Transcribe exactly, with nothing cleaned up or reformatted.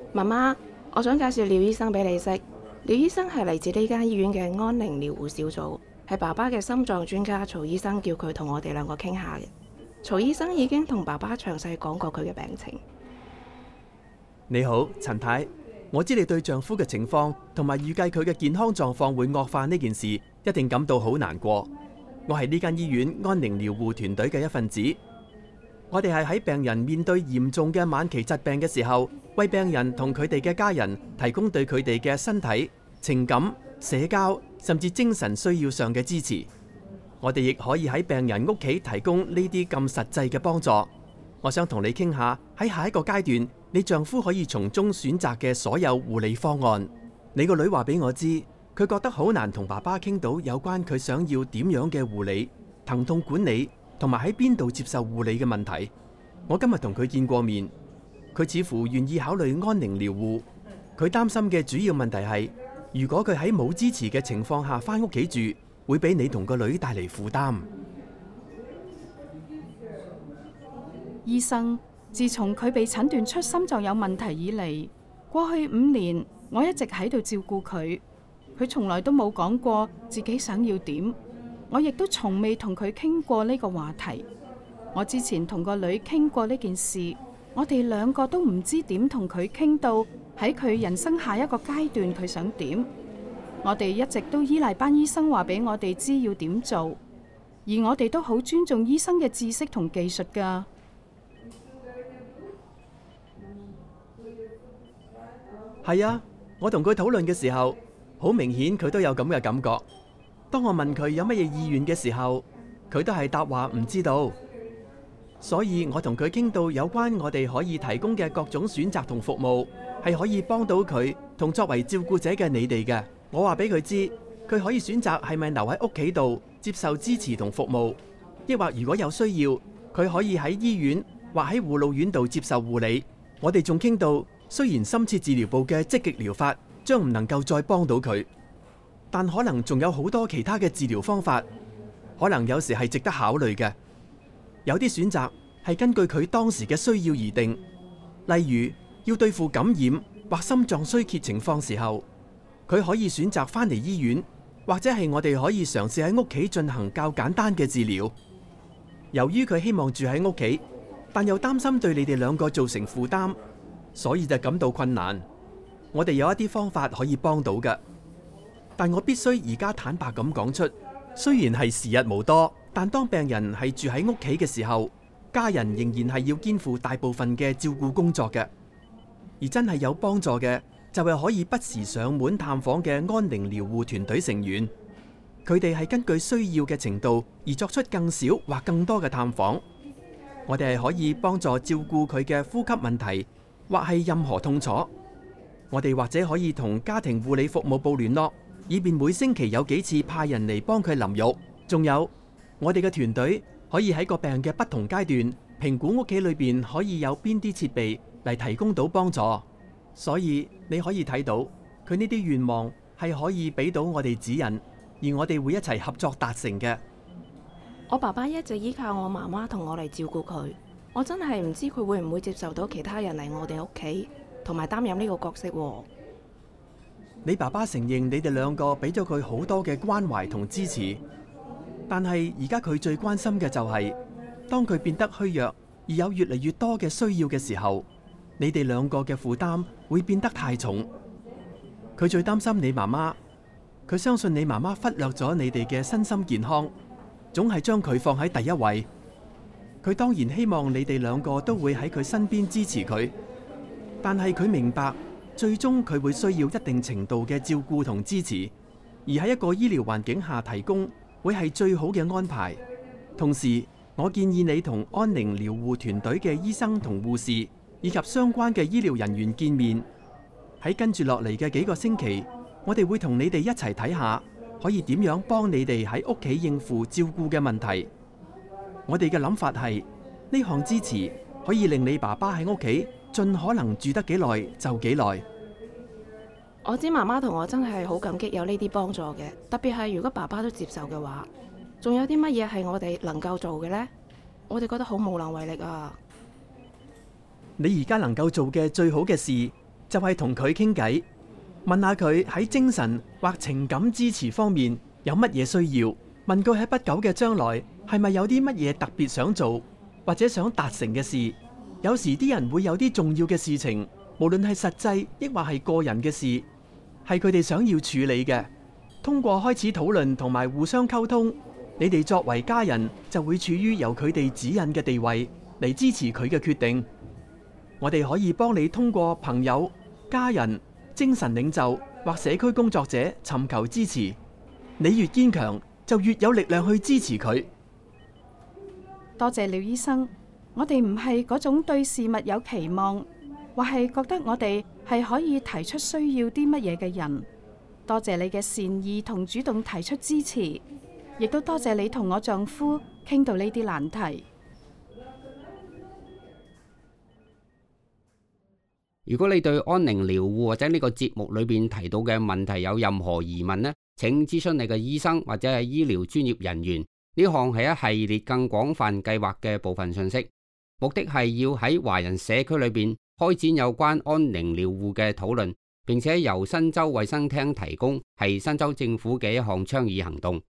媽媽，我想介紹廖醫生俾你識。廖醫生係嚟自呢間醫院嘅安寧療護小組，係爸爸嘅心臟專家曹醫生叫佢同我哋兩個傾下嘅。曹醫生已經同爸爸詳細講過佢嘅病情。 你好，陳太，我知你對丈夫嘅情況同埋預計佢嘅健康狀況會惡化呢件事，一定感到好難過。我係呢間醫院安寧療護團隊嘅一份子。我哋係喺病人面對嚴重嘅晚期疾病嘅時候，為病人同佢哋嘅家人提供對佢哋嘅身體、情感、社交甚至精神需要上嘅支持。我哋亦可以喺病人屋企提供呢啲咁實際嘅幫助。我想同你傾下喺下一個階段，你丈夫可以從中選擇嘅所有護理方案。你個女話俾我知，佢覺得好難同爸爸傾到有關佢想要點樣嘅護理、疼痛管理同埋喺邊度接受護理嘅問題。我今日同佢見過面，佢似乎願意考慮安寧療護。佢擔心嘅主要問題係，如果佢喺冇支持嘅情況下返屋企住，會俾你同個女帶嚟負擔。 醫生，自從佢被診斷出心臟有問題以嚟，過去五年我一直喺度照顧佢，佢從來都冇講過自己想要點，我亦都從未同佢傾過呢個話題。我之前同個女傾過呢件事，我哋兩個都唔知點同佢傾到喺佢人生下一個階段佢想點。我哋一直都依賴班醫生話俾我哋知要點做，而我哋都好尊重醫生嘅知識同技術㗎。 係啊，我同佢討論嘅時候，好明顯佢都有咁嘅感覺。當我問佢有乜嘢意願嘅時候，佢都係答話唔知道。所以我同佢傾到有關我哋可以提供嘅各種選擇同服務，係可以幫到佢同作為照顧者嘅你哋嘅。我話俾佢知，佢可以選擇係咪留喺屋企度接受支持同服務，抑或如果有需要，佢可以喺醫院或喺護老院度接受護理。我哋仲傾到，雖然深切治療部嘅積極療法將唔能夠再幫到佢，但可能仲有好多其他嘅治療方法，可能有時係值得考慮嘅。有啲選擇係根據佢當時嘅需要而定，例如要對付感染或心臟衰竭情況時候，佢可以選擇返嚟醫院，或者係我哋可以嘗試喺屋企進行較簡單嘅治療。由於佢希望住喺屋企，但又擔心對你哋兩個造成負擔，所以就感到困難。我哋有一啲方法可以幫到嘅，但我必須而家坦白咁講出，雖然係時日無多，但當病人係住喺屋企嘅時候，家人仍然係要肩負大部分嘅照顧工作嘅。而真係有幫助嘅，就係可以不時上門探訪嘅安寧療護團隊成員。佢哋係根據需要嘅程度而作出更少或更多嘅探訪。我哋係可以幫助照顧佢嘅呼吸問題，或係任何痛楚。我哋或者可以同家庭護理服務部聯絡，以便每星期有幾次派人嚟幫佢淋浴。仲有，我哋嘅團隊可以喺個病嘅不同階段評估屋企裏邊可以有邊啲設備嚟提供到幫助。所以你可以睇到佢呢啲願望係可以俾到我哋指引，而我哋會一齊合作達成嘅。 我爸爸一直依靠我媽媽同我嚟照顧佢，我真係唔知佢會唔會接受到其他人嚟我哋屋企，同埋擔任呢個角色喎。 你爸爸承認你哋兩個俾咗佢好多嘅關懷同支持，但係而家佢最關心嘅就係，當佢變得虛弱而有越嚟越多嘅需要嘅時候，你哋兩個嘅負擔會變得太重。佢最擔心你媽媽，佢相信你媽媽忽略咗你哋嘅身心健康，總係將佢放喺第一位。佢當然希望你哋兩個都會喺佢身邊支持佢，但係佢明白最終佢會需要一定程度嘅照顧同支持，而喺一個醫療環境下提供會係最好嘅安排。同時，我建議你同安寧療護團隊嘅醫生同護士以及相關嘅醫療人員見面。喺跟住落嚟嘅幾個星期，我哋會同你哋一齊睇下可以點樣幫你哋喺屋企應付照顧嘅問題。我哋嘅諗法係，呢項支持可以令你爸爸喺屋企盡可能住得幾耐就幾耐。 我知媽媽同我真係好感激有呢啲幫助嘅，特別係如果爸爸都接受嘅話。仲有啲乜嘢係我哋能夠做嘅呢？我哋覺得好無能為力啊！ 你而家能夠做嘅最好嘅事， 就係同佢傾偈，問下佢喺精神或情感支持方面有乜嘢需要，問佢喺不久嘅將來係咪有啲乜嘢特別想做或者想達成嘅事。有時啲人會有啲重要嘅事情，無論係實際抑或係個人嘅事，係佢哋想要處理嘅。通過開始討論同埋互相溝通，你哋作為家人就會處於由佢哋指引嘅地位嚟支持佢嘅決定。我哋可以幫你通過朋友、家人、精神領袖或社區工作者尋求支持。你越堅強，就越有力量去支持佢。 多謝廖醫生，我哋唔係嗰種對事物有期望，或係覺得我哋係可以提出需要啲乜嘢嘅人。多謝你嘅善意同主動提出支持，亦都多謝你同我丈夫傾到呢啲難題。 如果你對安寧療護或者呢個節目裏邊提到嘅問題有任何疑問呢，請諮詢你嘅醫生或者係醫療專業人員。呢項係一系列更廣泛計劃嘅部分信息，目的係要喺華人社區裏邊開展有關安寧療護嘅討論，並且由新州衛生廳提供，係新州政府嘅一項倡議行動。